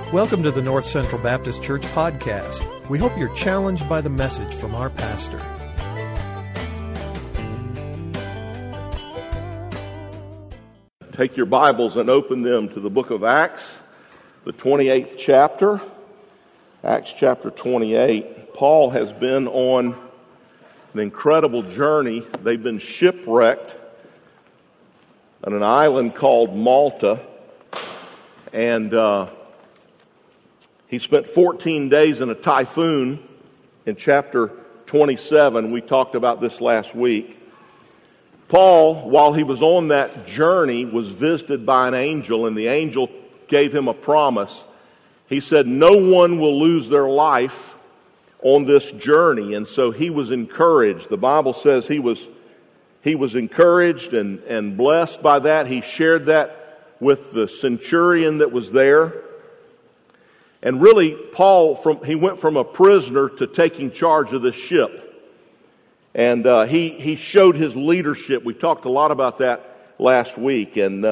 Welcome to the North Central Baptist Church podcast. We hope you're challenged by the message from our pastor. Take your Bibles and open them to the book of Acts, the 28th chapter. Acts chapter 28. Paul has been on an incredible journey. They've been shipwrecked on an island called Malta. And he spent 14 days in a typhoon in chapter 27. We talked about this last week. Paul, while he was on that journey, was visited by an angel, and the angel gave him a promise. He said, no one will lose their life on this journey. And so he was encouraged. The Bible says he was encouraged and blessed by that. He shared that with the centurion that was there. And really, Paul, he went from a prisoner to taking charge of this ship. And he showed his leadership. We talked a lot about that last week. And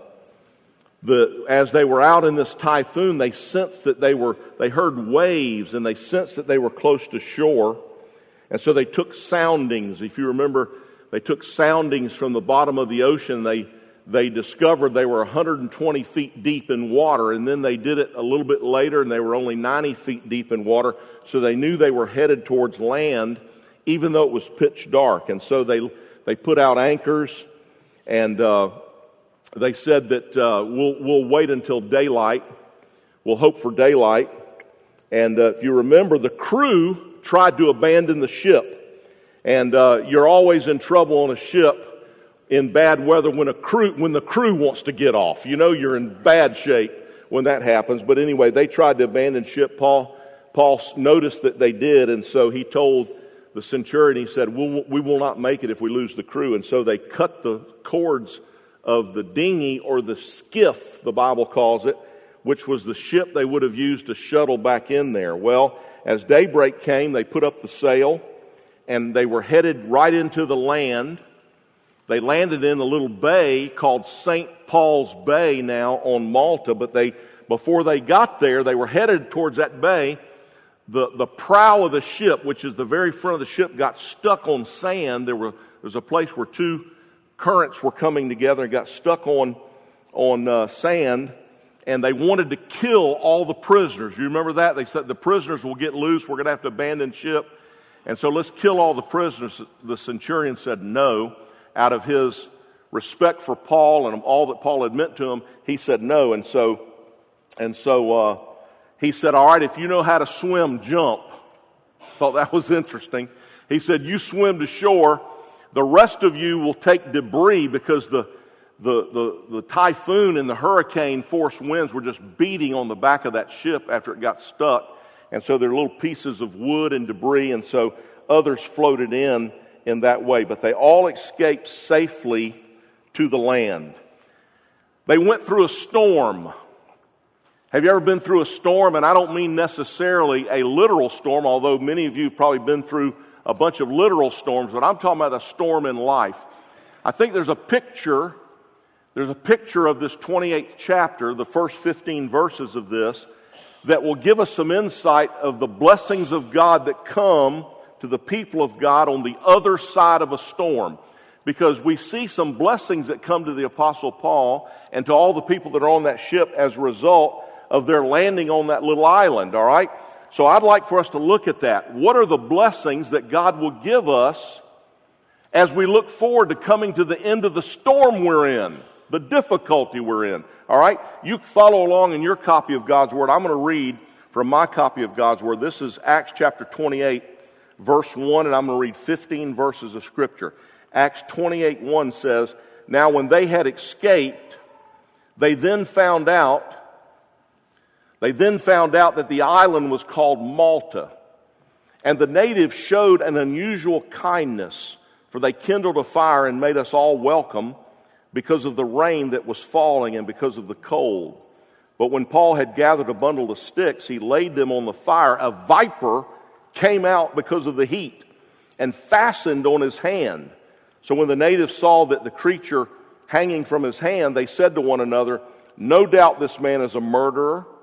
as they were out in this typhoon, they sensed that they heard waves, and they sensed that they were close to shore. And so they took soundings. If you remember, they took soundings from the bottom of the ocean. They discovered they were 120 feet deep in water, and then they did it a little bit later, and they were only 90 feet deep in water. So they knew they were headed towards land, even though it was pitch dark. And so they put out anchors, and they said that we'll wait until daylight. We'll hope for daylight. And if you remember, the crew tried to abandon the ship. And you're always in trouble on a ship in bad weather when the crew wants to get off. You know you're in bad shape when that happens. But anyway, they tried to abandon ship. Paul noticed that they did, and so he told the centurion, he said, we will not make it if we lose the crew. And so they cut the cords of the dinghy, or the skiff, the Bible calls it, which was the ship they would have used to shuttle back in there. Well, as daybreak came, they put up the sail, and they were headed right into the land. They landed in a little bay called St. Paul's Bay now on Malta, but before they got there, they were headed towards that bay. The prow of the ship, which is the very front of the ship, got stuck on sand. There was a place where two currents were coming together and got stuck on sand, and they wanted to kill all the prisoners. You remember that? They said the prisoners will get loose. We're going to have to abandon ship, and so let's kill all the prisoners. The centurion said no. Out of his respect for Paul and all that Paul had meant to him, he said no. And so he said, all right, if you know how to swim, jump. Thought that was interesting. He said, you swim to shore. The rest of you will take debris, because the typhoon and the hurricane force winds were just beating on the back of that ship after it got stuck. And so there are little pieces of wood and debris, and so others floated in that way. But they all escaped safely to the land. They went through a storm. Have you ever been through a storm? And I don't mean necessarily a literal storm, although many of you have probably been through a bunch of literal storms, but I'm talking about a storm in life. I think there's a picture of this 28th chapter, the first 15 verses of this, that will give us some insight of the blessings of God that come to the people of God on the other side of a storm. Because we see some blessings that come to the Apostle Paul and to all the people that are on that ship as a result of their landing on that little island, all right? So I'd like for us to look at that. What are the blessings that God will give us as we look forward to coming to the end of the storm we're in, the difficulty we're in, all right? You follow along in your copy of God's Word. I'm going to read from my copy of God's Word. This is Acts chapter 28, verse 1, and I'm going to read 15 verses of Scripture. Acts 28:1 says, now when they had escaped, they then found out that the island was called Malta. And the natives showed an unusual kindness, for they kindled a fire and made us all welcome because of the rain that was falling and because of the cold. But when Paul had gathered a bundle of sticks, he laid them on the fire. A viper came out because of the heat and fastened on his hand. So when the natives saw that the creature hanging from his hand, they said to one another, no doubt this man is a murderer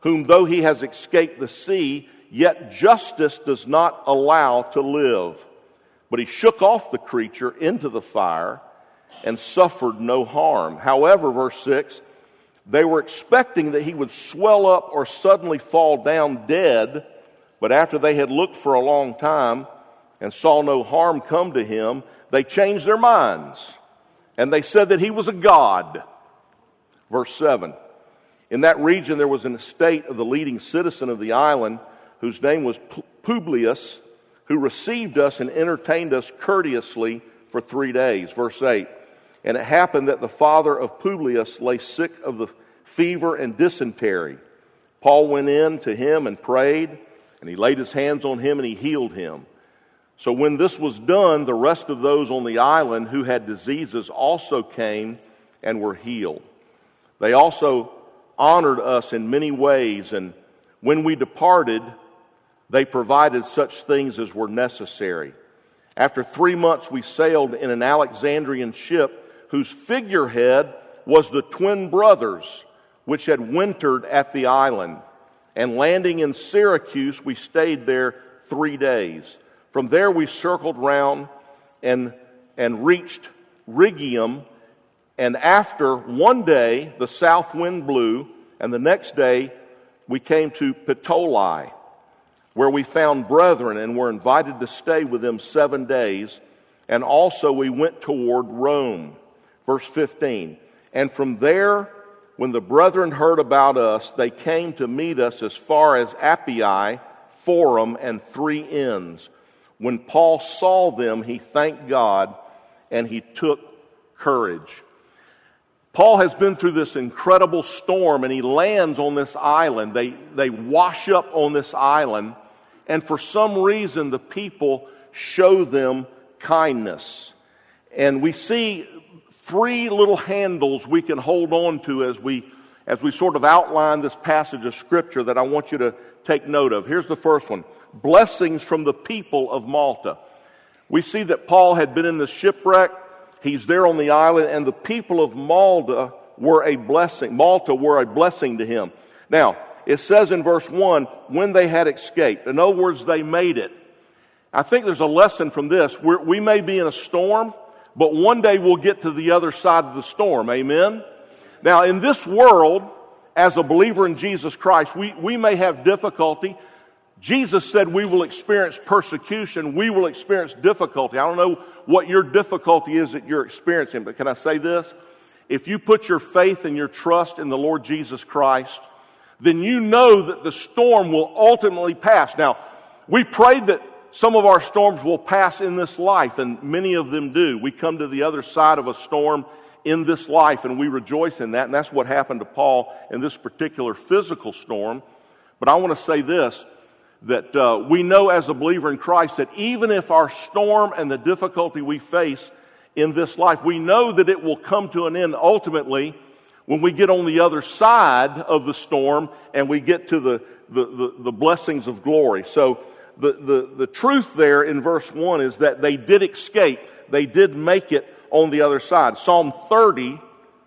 whom though he has escaped the sea, yet justice does not allow to live. But he shook off the creature into the fire and suffered no harm. However, verse 6, they were expecting that he would swell up or suddenly fall down dead, but after they had looked for a long time and saw no harm come to him, they changed their minds, and they said that he was a god. Verse 7, in that region there was an estate of the leading citizen of the island, whose name was Publius, who received us and entertained us courteously for 3 days. Verse 8, and it happened that the father of Publius lay sick of the fever and dysentery. Paul went in to him and prayed, and he laid his hands on him and he healed him. So when this was done, the rest of those on the island who had diseases also came and were healed. They also honored us in many ways, and when we departed, they provided such things as were necessary. After 3 months, we sailed in an Alexandrian ship whose figurehead was the twin brothers, which had wintered at the island. And landing in Syracuse, we stayed there 3 days. From there, we circled round and reached Rhegium. And after 1 day, the south wind blew, and the next day, we came to Puteoli, where we found brethren and were invited to stay with them 7 days. And also we went toward Rome. Verse 15, and from there, when the brethren heard about us, they came to meet us as far as Appii, Forum, and 3 Inns. When Paul saw them, he thanked God, and he took courage. Paul has been through this incredible storm, and he lands on this island. They wash up on this island, and for some reason, the people show them kindness. And we see 3 little handles we can hold on to as we sort of outline this passage of Scripture that I want you to take note of. Here's the first one. Blessings from the people of Malta. We see that Paul had been in the shipwreck. He's there on the island, and the people of Malta were a blessing. Malta were a blessing to him. Now, it says in verse 1, when they had escaped. In other words, they made it. I think there's a lesson from this. We may be in a storm, but one day we'll get to the other side of the storm. Amen? Now, in this world, as a believer in Jesus Christ, we may have difficulty. Jesus said we will experience persecution. We will experience difficulty. I don't know what your difficulty is that you're experiencing, but can I say this? If you put your faith and your trust in the Lord Jesus Christ, then you know that the storm will ultimately pass. Now, we pray that some of our storms will pass in this life, and many of them do. We come to the other side of a storm in this life, and we rejoice in that, and that's what happened to Paul in this particular physical storm. But I want to say this, that we know as a believer in Christ that even if our storm and the difficulty we face in this life, we know that it will come to an end ultimately when we get on the other side of the storm and we get to the blessings of glory. So the truth there in verse 1 is that they did escape. They did make it on the other side. Psalm 30,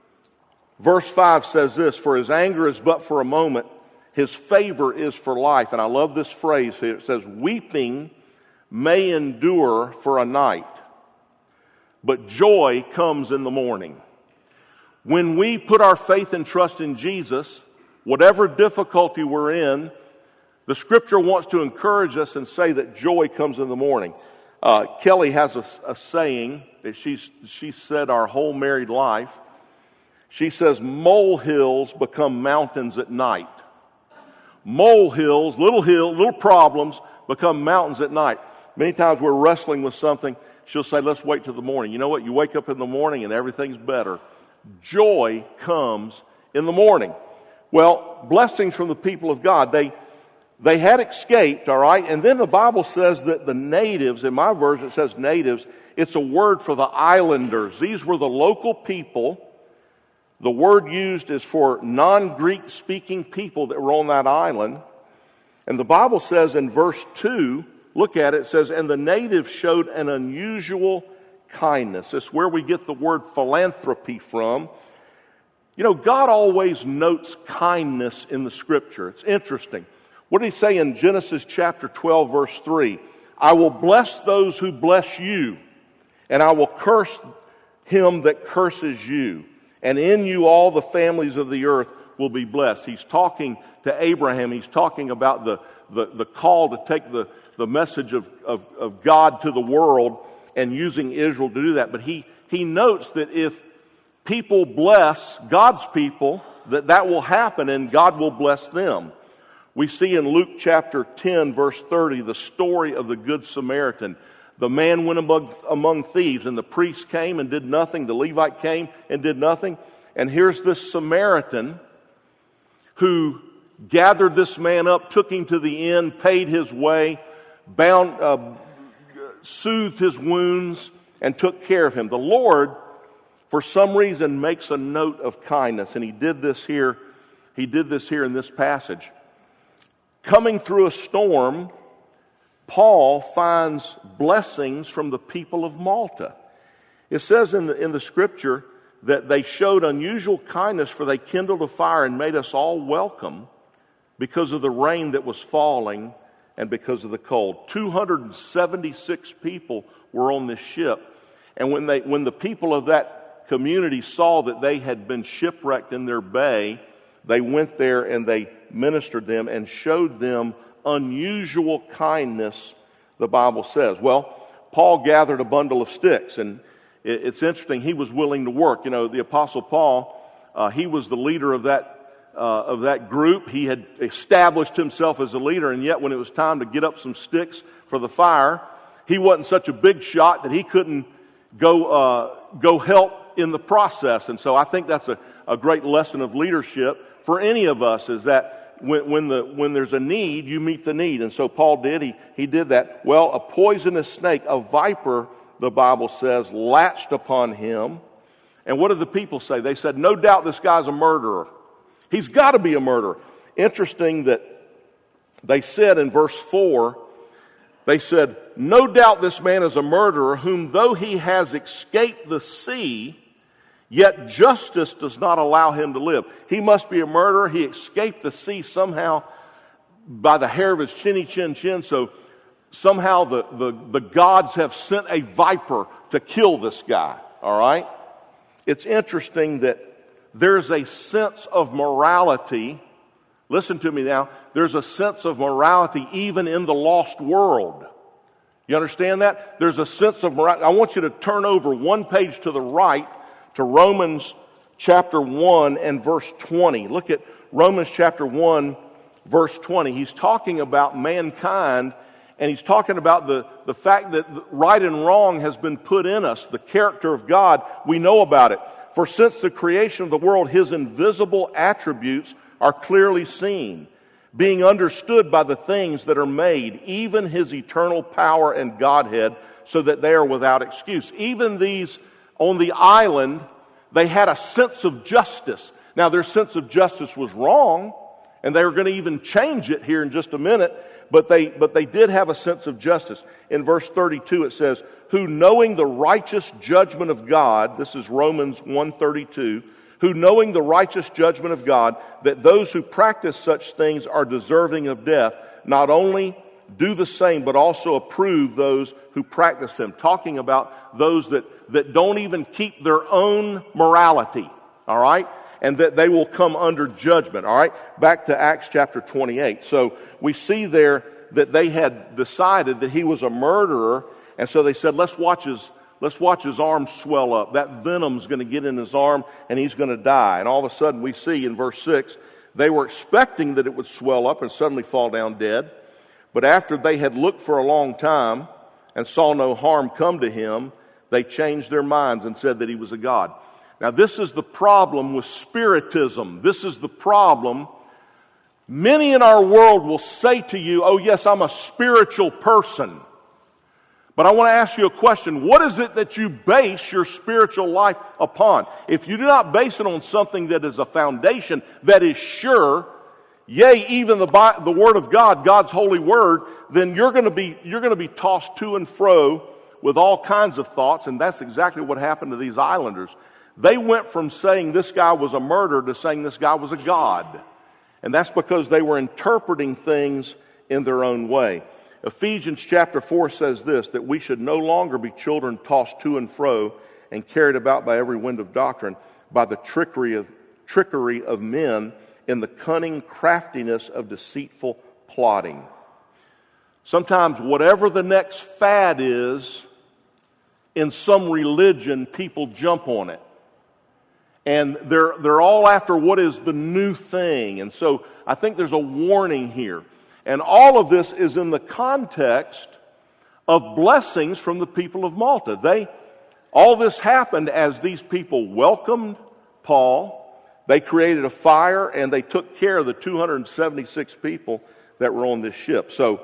verse 5 says this, for his anger is but for a moment, his favor is for life. And I love this phrase here. It says, weeping may endure for a night, but joy comes in the morning. When we put our faith and trust in Jesus, whatever difficulty we're in, the Scripture wants to encourage us and say that joy comes in the morning. Kelly has a saying that she said our whole married life. She says, molehills become mountains at night. Molehills, little problems become mountains at night. Many times we're wrestling with something. She'll say, let's wait till the morning. You know what? You wake up in the morning and everything's better. Joy comes in the morning. Well, blessings from the people of God. They had escaped, all right? And then the Bible says that the natives, in my version it says natives, it's a word for the islanders. These were the local people. The word used is for non-Greek speaking people that were on that island. And the Bible says in verse 2, look at it, it says, and the natives showed an unusual kindness. It's where we get the word philanthropy from. You know, God always notes kindness in the Scripture. It's interesting. What did he say in Genesis chapter 12, verse 3? I will bless those who bless you, and I will curse him that curses you. And in you all the families of the earth will be blessed. He's talking to Abraham. He's talking about the call to take the message of God to the world and using Israel to do that. But he notes that if people bless God's people, that will happen and God will bless them. We see in Luke chapter 10, verse 30, the story of the Good Samaritan. The man went among thieves, and the priest came and did nothing. The Levite came and did nothing. And here's this Samaritan who gathered this man up, took him to the inn, paid his way, soothed his wounds, and took care of him. The Lord, for some reason, makes a note of kindness, and he did this here. He did this here in this passage. Coming through a storm, Paul finds blessings from the people of Malta. It says in the Scripture that they showed unusual kindness, for they kindled a fire and made us all welcome because of the rain that was falling and because of the cold. 276 people were on this ship. And when the people of that community saw that they had been shipwrecked in their bay, they went there and they ministered them and showed them unusual kindness, the Bible says. Well, Paul gathered a bundle of sticks, and it's interesting, he was willing to work. You know, the Apostle Paul, he was the leader of that group. He had established himself as a leader, and yet when it was time to get up some sticks for the fire, he wasn't such a big shot that he couldn't go help in the process. And so I think that's a great lesson of leadership for any of us, is that when there's a need, you meet the need. And so Paul did. He did that. Well, a poisonous snake, a viper, the Bible says, latched upon him. And what did the people say? They said, no doubt this guy's a murderer. He's got to be a murderer. Interesting that they said in verse 4, they said, no doubt this man is a murderer, whom though he has escaped the sea, yet justice does not allow him to live. He must be a murderer. He escaped the sea somehow by the hair of his chinny chin. So somehow the gods have sent a viper to kill this guy. All right? It's interesting that there's a sense of morality. Listen to me now. There's a sense of morality even in the lost world. You understand that? There's a sense of morality. I want you to turn over one page to the right to Romans chapter 1 and verse 20. Look at Romans chapter 1, verse 20. He's talking about mankind, and he's talking about the fact that right and wrong has been put in us. The character of God, we know about it. For since the creation of the world, his invisible attributes are clearly seen, being understood by the things that are made, even his eternal power and Godhead, so that they are without excuse. Even these on the island, they had a sense of justice. Now, their sense of justice was wrong, and they were going to even change it here in just a minute, but they did have a sense of justice. In verse 32 it says, who knowing the righteous judgment of God, this is Romans 1:32, who knowing the righteous judgment of God, that those who practice such things are deserving of death, not only do the same, but also approve those who practice them. Talking about those that don't even keep their own morality, all right? And that they will come under judgment, all right? Back to Acts chapter 28. So we see there that they had decided that he was a murderer, and so they said, let's watch his arm swell up. That venom's going to get in his arm, and he's going to die. And all of a sudden we see in verse 6, they were expecting that it would swell up and suddenly fall down dead. But after they had looked for a long time and saw no harm come to him, they changed their minds and said that he was a god. Now, this is the problem with spiritism. This is the problem. Many in our world will say to you, oh, yes, I'm a spiritual person. But I want to ask you a question. What is it that you base your spiritual life upon? If you do not base it on something that is a foundation that is sure, yea, even the Word of God, God's holy Word, then you're going to be tossed to and fro with all kinds of thoughts, and that's exactly what happened to these islanders. They went from saying this guy was a murderer to saying this guy was a god. And that's because they were interpreting things in their own way. Ephesians chapter 4 says this, that we should no longer be children tossed to and fro and carried about by every wind of doctrine, by the trickery of men in the cunning craftiness of deceitful plotting. Sometimes whatever the next fad is, in some religion, people jump on it. And they're all after what is the new thing. And so I think there's a warning here. And all of this is in the context of blessings from the people of Malta. All this happened as these people welcomed Paul. They created a fire and they took care of the 276 people that were on this ship. So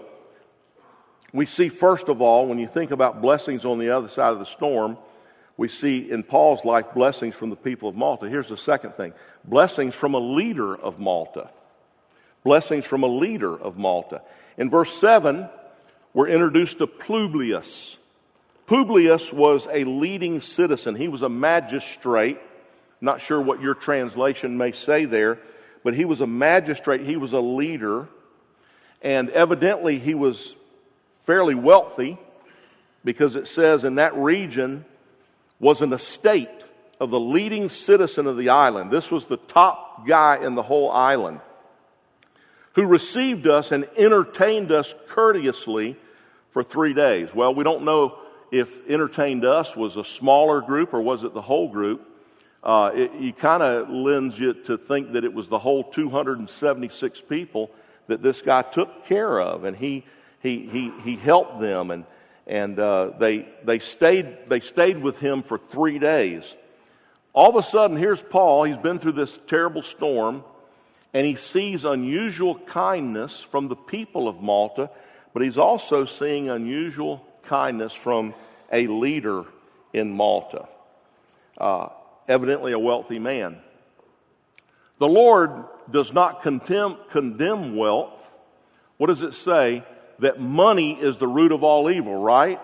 we see, first of all, when you think about blessings on the other side of the storm, we see in Paul's life blessings from the people of Malta. Here's the second thing. Blessings from a leader of Malta. Blessings from a leader of Malta. In verse 7, we're introduced to Publius. Publius was a leading citizen. He was a magistrate. Not sure what your translation may say there, but he was a magistrate. He was a leader. And evidently he was fairly wealthy, because it says in that region was an estate of the leading citizen of the island. This was the top guy in the whole island, who received us and entertained us courteously for 3 days. Well, we don't know if entertained us was a smaller group or was it the whole group. It kind of lends you to think that it was the whole 276 people that this guy took care of, and he helped them, and they stayed with him for 3 days. All of a sudden, here's Paul. He's been through this terrible storm, and he sees unusual kindness from the people of Malta, but he's also seeing unusual kindness from a leader in Malta, evidently a wealthy man. The Lord does not condemn wealth. What does it say? That money is the root of all evil, right?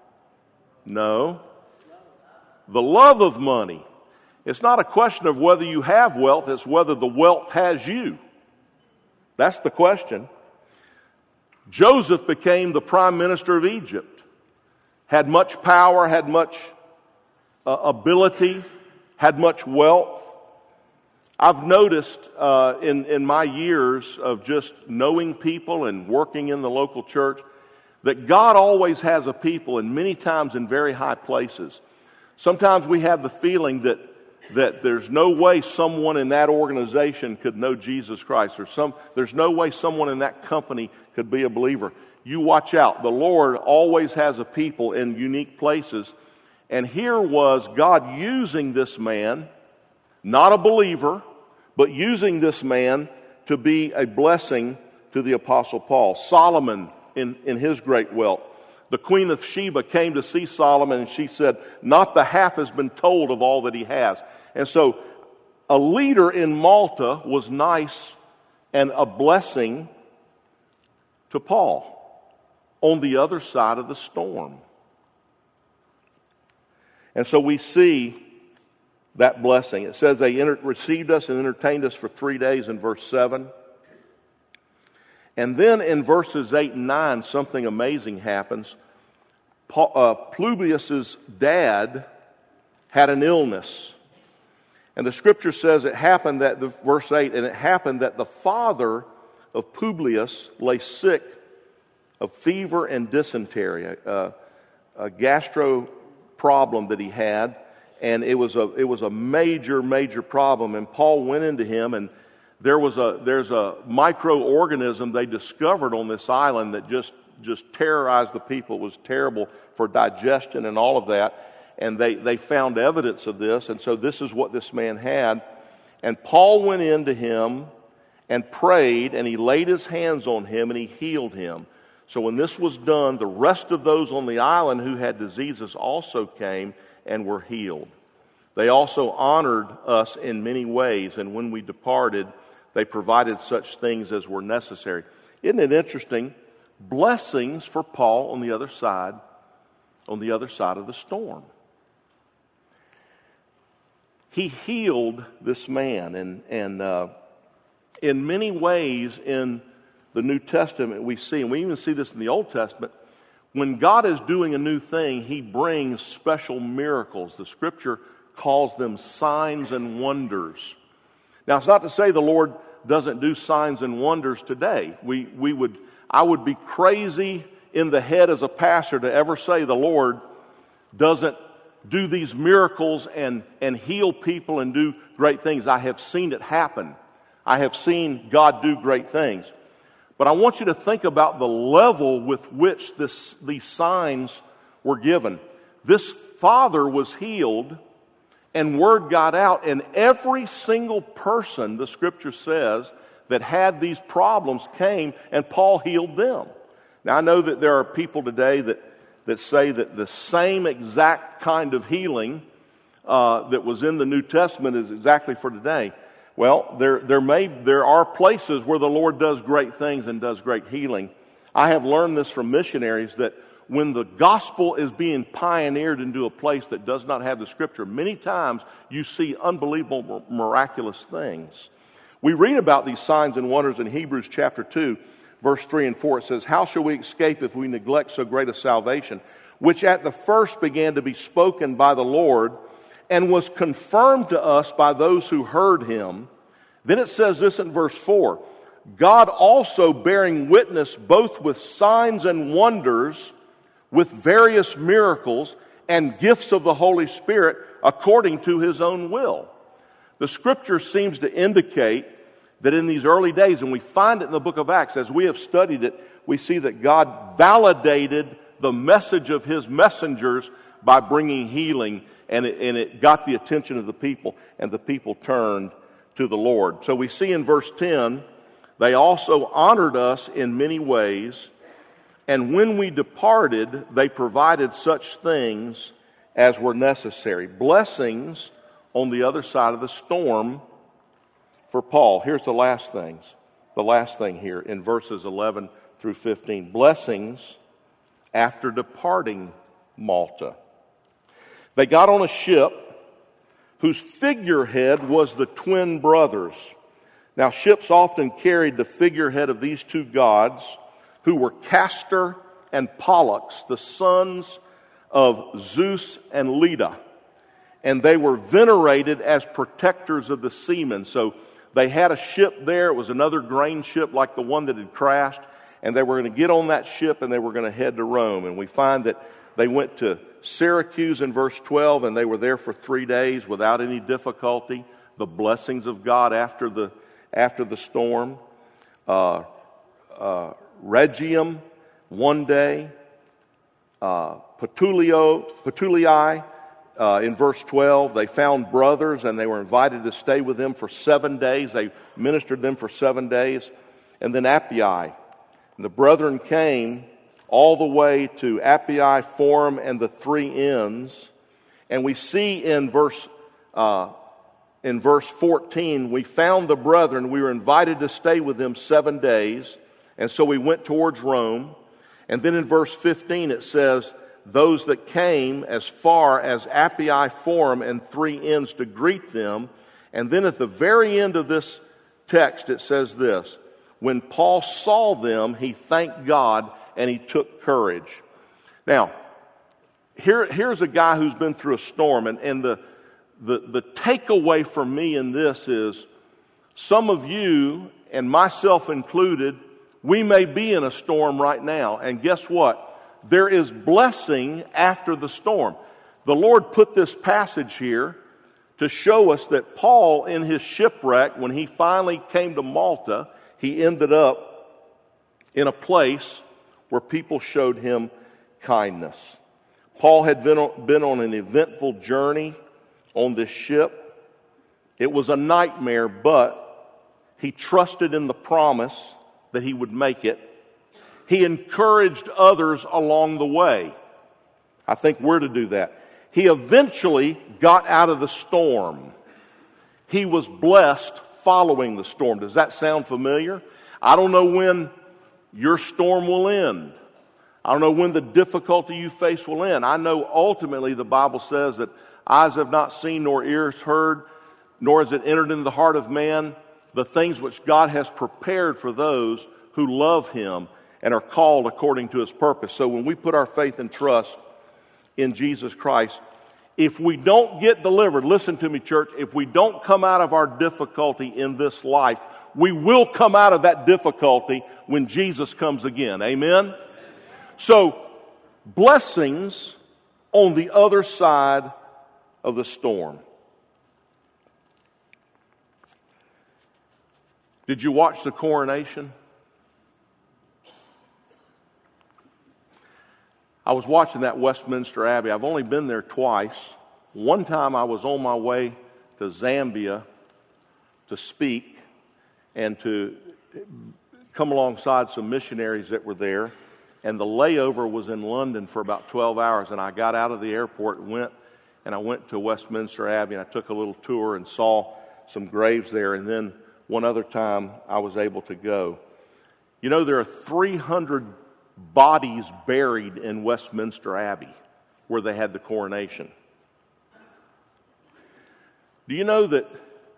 No. The love of money. It's not a question of whether you have wealth, it's whether the wealth has you. That's the question. Joseph became the prime minister of Egypt. Had much power, had much ability, had much wealth. I've noticed in my years of just knowing people and working in the local church that God always has a people, and many times in very high places. Sometimes we have the feeling that there's no way someone in that organization could know Jesus Christ, or there's no way someone in that company could be a believer. You watch out. The Lord always has a people in unique places. And here was God using this man, not a believer, but using this man to be a blessing to the Apostle Paul. Solomon, in his great wealth. The Queen of Sheba came to see Solomon, and she said, not the half has been told of all that he has. And so a leader in Malta was nice and a blessing to Paul on the other side of the storm. And so we see that blessing. It says they received us and entertained us for 3 days in verse 7. And then in verses 8 and 9, something amazing happens. Publius's dad had an illness. And the scripture says it happened that, verse 8, and it happened that the father of Publius lay sick of fever and dysentery, a gastro problem that he had. And it was a major, major problem. And Paul went into him, and there's a microorganism they discovered on this island that just terrorized the people. It was terrible for digestion and all of that. And they found evidence of this. And so this is what this man had. And Paul went into him and prayed, and he laid his hands on him, and he healed him. So when this was done, the rest of those on the island who had diseases also came and were healed. They also honored us in many ways, and when we departed, they provided such things as were necessary. Isn't it interesting? Blessings for Paul on the other side of the storm. he healed this man. And in many ways in the New Testament we see, and we even see this in the Old Testament, when God is doing a new thing, he brings special miracles. The Scripture calls them signs and wonders. Now, it's not to say the Lord doesn't do signs and wonders today. I would be crazy in the head as a pastor to ever say the Lord doesn't do these miracles and heal people and do great things. I have seen it happen. I have seen God do great things. But I want you to think about the level with which these signs were given. This father was healed, and word got out, and every single person, the Scripture says, that had these problems came, and Paul healed them. Now, I know that there are people today that say that the same exact kind of healing that was in the New Testament is exactly for today. Well, there are places where the Lord does great things and does great healing. I have learned this from missionaries that when the gospel is being pioneered into a place that does not have the Scripture, many times you see unbelievable, miraculous things. We read about these signs and wonders in Hebrews chapter 2, verse 3 and 4. It says, "How shall we escape if we neglect so great a salvation, which at the first began to be spoken by the Lord, and was confirmed to us by those who heard him?" Then it says this in verse 4, "God also bearing witness both with signs and wonders, with various miracles and gifts of the Holy Spirit according to his own will." The Scripture seems to indicate that in these early days, and we find it in the book of Acts, as we have studied it, we see that God validated the message of his messengers by bringing healing, and it got the attention of the people, and the people turned to the Lord. So we see in verse 10, "They also honored us in many ways, and when we departed, they provided such things as were necessary." Blessings on the other side of the storm for Paul. Here's the last thing here in verses 11 through 15. Blessings after departing Malta. They got on a ship whose figurehead was the twin brothers. Now, ships often carried the figurehead of these two gods, who were Castor and Pollux, the sons of Zeus and Leda. And they were venerated as protectors of the seamen. So they had a ship there. It was another grain ship like the one that had crashed. And they were going to get on that ship and they were going to head to Rome. And we find that they went to Syracuse in verse 12, and they were there for 3 days without any difficulty. The blessings of God after the storm. Rhegium, 1 day. Petulii, in verse 12, they found brothers and they were invited to stay with them for 7 days. They ministered them for 7 days. And then Appii. And the brethren came all the way to Appii, Forum, and the 3 inns. And we see in verse 14, we found the brethren. We were invited to stay with them 7 days. And so we went towards Rome. And then in verse 15 it says, those that came as far as Appii, Forum, and 3 inns to greet them. And then at the very end of this text it says this, when Paul saw them, he thanked God and he took courage. Now, here's a guy who's been through a storm, and the takeaway for me in this is some of you, and myself included, we may be in a storm right now, and guess what? There is blessing after the storm. The Lord put this passage here to show us that Paul, in his shipwreck, when he finally came to Malta, he ended up in a place where people showed him kindness. Paul had been on an eventful journey on this ship. It was a nightmare, but he trusted in the promise that he would make it. He encouraged others along the way. I think we're to do that. He eventually got out of the storm. He was blessed following the storm. Does that sound familiar? I don't know when your storm will end. I don't know when the difficulty you face will end. I know ultimately the Bible says that eyes have not seen, nor ears heard, nor has it entered into the heart of man, the things which God has prepared for those who love Him and are called according to His purpose. So when we put our faith and trust in Jesus Christ, if we don't get delivered, listen to me, church, if we don't come out of our difficulty in this life, we will come out of that difficulty when Jesus comes again. Amen? So, blessings on the other side of the storm. Did you watch the coronation? I was watching that Westminster Abbey. I've only been there twice. One time I was on my way to Zambia to speak and to come alongside some missionaries that were there. And the layover was in London for about 12 hours. And I got out of the airport and I went to Westminster Abbey and I took a little tour and saw some graves there. And then one other time I was able to go. You know, there are 300 bodies buried in Westminster Abbey where they had the coronation. Do you know that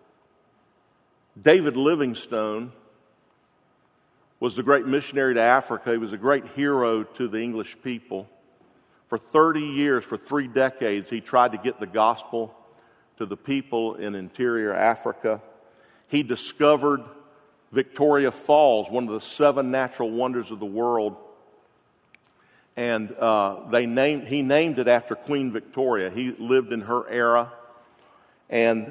David Livingstone was the great missionary to Africa? He was a great hero to the English people. For 30 years, for 3 decades, he tried to get the gospel to the people in interior Africa. He discovered Victoria Falls, one of the 7 natural wonders of the world. And he named it after Queen Victoria. He lived in her era. And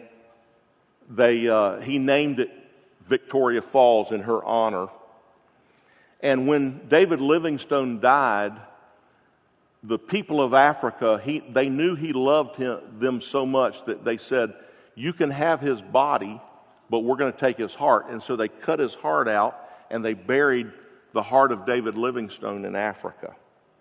he named it Victoria Falls in her honor. And when David Livingstone died, the people of Africa, they knew he loved them so much that they said, you can have his body, but we're going to take his heart. And so they cut his heart out and they buried the heart of David Livingstone in Africa.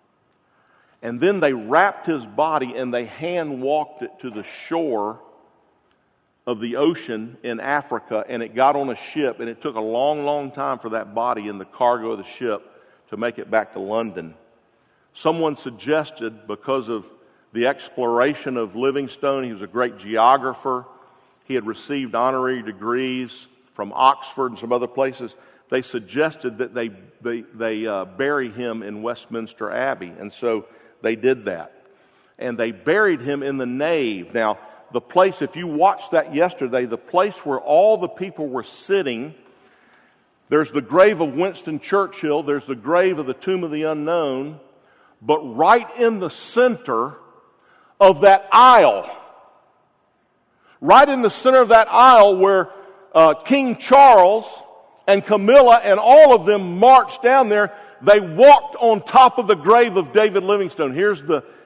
And then they wrapped his body and they hand walked it to the shore of the ocean in Africa, and it got on a ship, and it took a long, long time for that body in the cargo of the ship to make it back to London. Someone suggested, because of the exploration of Livingstone, he was a great geographer, he had received honorary degrees from Oxford and some other places, they suggested that they bury him in Westminster Abbey, and so they did that. And they buried him in the nave. Now, the place, if you watched that yesterday, the place where all the people were sitting, there's the grave of Winston Churchill, there's the grave of the Tomb of the Unknown, but right in the center of that aisle, right in the center of that aisle where King Charles and Camilla and all of them marched down there, they walked on top of the grave of David Livingstone. Here's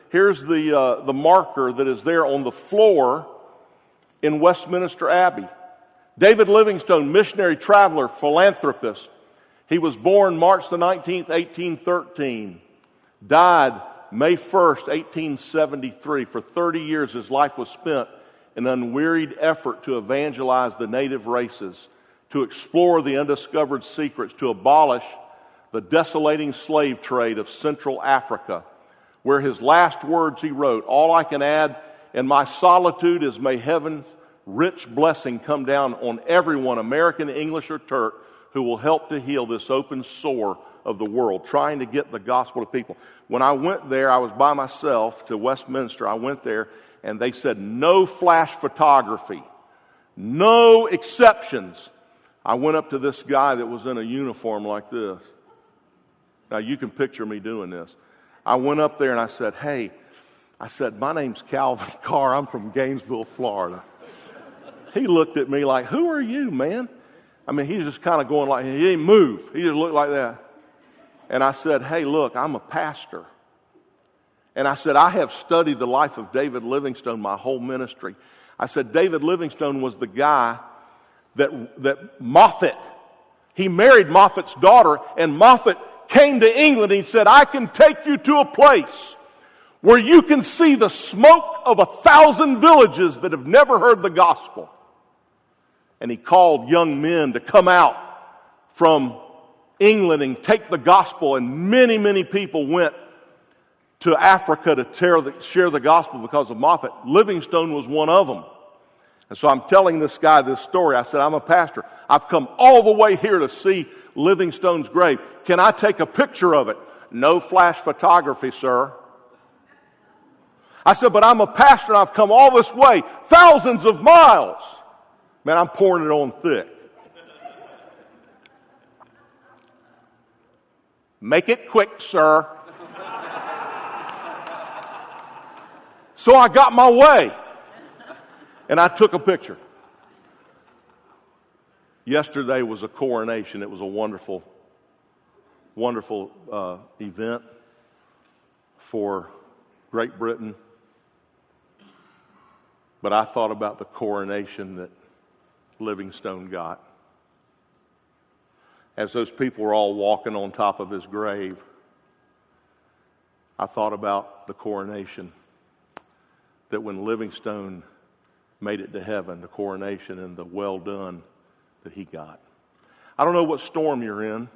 the marker that is there on the floor in Westminster Abbey. David Livingstone, missionary, traveler, philanthropist. He was born March the 19th, 1813. Died May 1st, 1873. For 30 years his life was spent in unwearied effort to evangelize the native races, to explore the undiscovered secrets, to abolish the desolating slave trade of Central Africa, where his last words he wrote, "All I can add in my solitude is may heaven's rich blessing come down on everyone, American, English, or Turk, who will help to heal this open sore of the world," trying to get the gospel to people. When I went there, I was by myself to Westminster. I went there, and they said, no flash photography, no exceptions. I went up to this guy that was in a uniform like this. Now, you can picture me doing this. I went up there and I said, "Hey," I said, "my name's Calvin Carr. I'm from Gainesville, Florida." He looked at me like, "Who are you, man?" I mean, he's just kind of going like, he didn't move. He just looked like that. And I said, "Hey, look, I'm a pastor." And I said, "I have studied the life of David Livingstone my whole ministry." I said, "David Livingstone was the guy that Moffat, he married Moffat's daughter, and Moffat came to England and he said, I can take you to a place where you can see the smoke of 1,000 villages that have never heard the gospel. And he called young men to come out from England and take the gospel, and many, many people went to Africa to share the gospel because of Moffat. Livingstone was one of them. And so I'm telling this guy this story. I said, I'm a pastor. I've come all the way here to see Livingstone's grave. Can I take a picture of it? No flash photography, sir. I said, but I'm a pastor and I've come all this way, thousands of miles. Man, I'm pouring it on thick. Make it quick, sir. So I got my way, and I took a picture. Yesterday was a coronation. It was a wonderful, wonderful event for Great Britain. But I thought about the coronation that Livingstone got. As those people were all walking on top of his grave, I thought about the coronation. That when Livingstone made it to heaven, the coronation and the well done that he got. I don't know what storm you're in,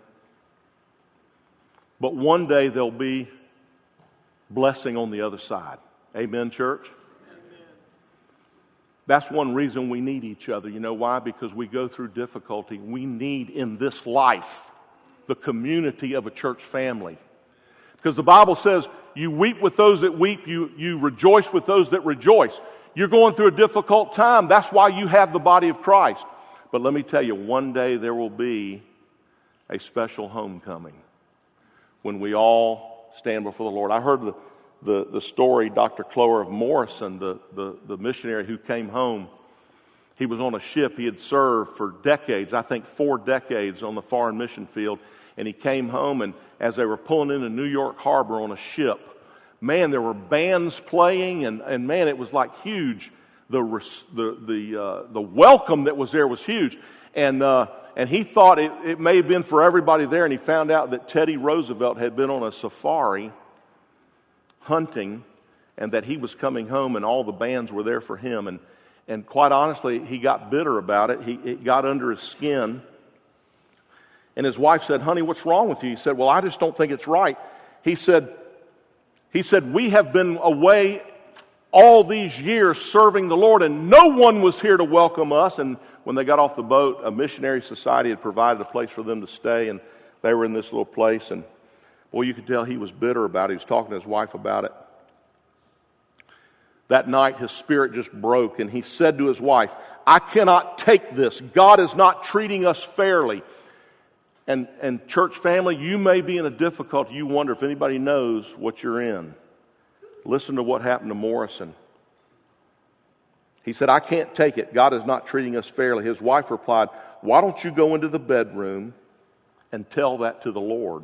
but one day there'll be blessing on the other side. Amen, church? Amen. That's one reason we need each other. You know why? Because we go through difficulty. We need in this life the community of a church family. Because the Bible says, you weep with those that weep, you rejoice with those that rejoice. You're going through a difficult time. That's why you have the body of Christ. But let me tell you, one day there will be a special homecoming when we all stand before the Lord. I heard the story, Dr. Clower of Morrison, the missionary who came home. He was on a ship. He had served for decades, I think 4 decades on the foreign mission field. And he came home, and as they were pulling into New York Harbor on a ship, man, there were bands playing, and man, it was like huge. The welcome that was there was huge, and he thought it may have been for everybody there, and he found out that Teddy Roosevelt had been on a safari hunting, and that he was coming home, and all the bands were there for him, and quite honestly, he got bitter about it. It got under his skin. And his wife said, honey, what's wrong with you? He said, well, I just don't think it's right. He said, we have been away all these years serving the Lord, and no one was here to welcome us. And when they got off the boat, a missionary society had provided a place for them to stay, and they were in this little place. And, boy, you could tell he was bitter about it. He was talking to his wife about it. That night, his spirit just broke, and he said to his wife, I cannot take this. God is not treating us fairly. And church family, you may be in a difficulty. You wonder if anybody knows what you're in. Listen to what happened to Morrison. He said, I can't take it. God is not treating us fairly. His wife replied, why don't you go into the bedroom and tell that to the Lord?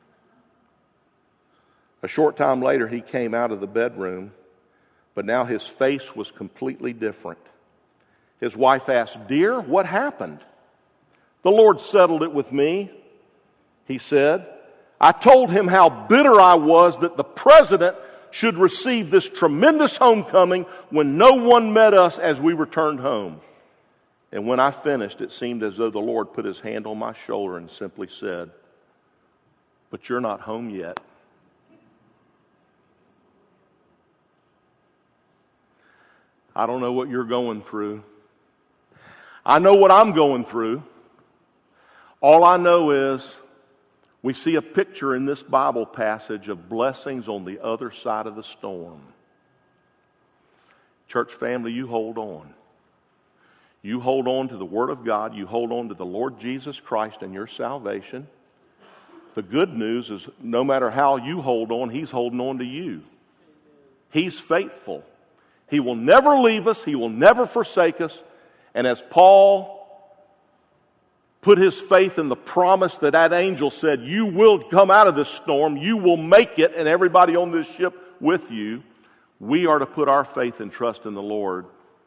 A short time later, he came out of the bedroom, but now his face was completely different. His wife asked, dear, what happened? The Lord settled it with me, he said. I told him how bitter I was that the president should receive this tremendous homecoming when no one met us as we returned home. And when I finished, it seemed as though the Lord put his hand on my shoulder and simply said, but you're not home yet. I don't know what you're going through. I know what I'm going through. All I know is we see a picture in this Bible passage of blessings on the other side of the storm. Church family, you hold on. You hold on to the Word of God. You hold on to the Lord Jesus Christ and your salvation. The good news is no matter how you hold on, He's holding on to you. He's faithful. He will never leave us. He will never forsake us. And as Paul put his faith in the promise that angel said, you will come out of this storm, you will make it, and everybody on this ship with you, we are to put our faith and trust in the Lord.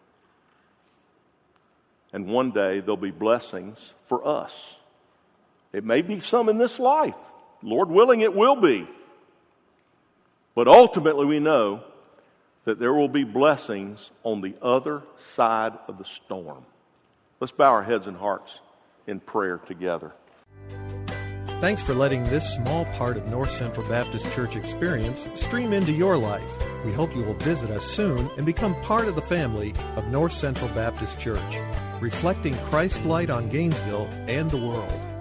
And one day there'll be blessings for us. It may be some in this life. Lord willing, it will be. But ultimately we know that there will be blessings on the other side of the storm. Let's bow our heads and hearts in prayer together. Thanks for letting this small part of North Central Baptist Church experience stream into your life. We hope you will visit us soon and become part of the family of North Central Baptist Church, reflecting Christ's light on Gainesville and the world.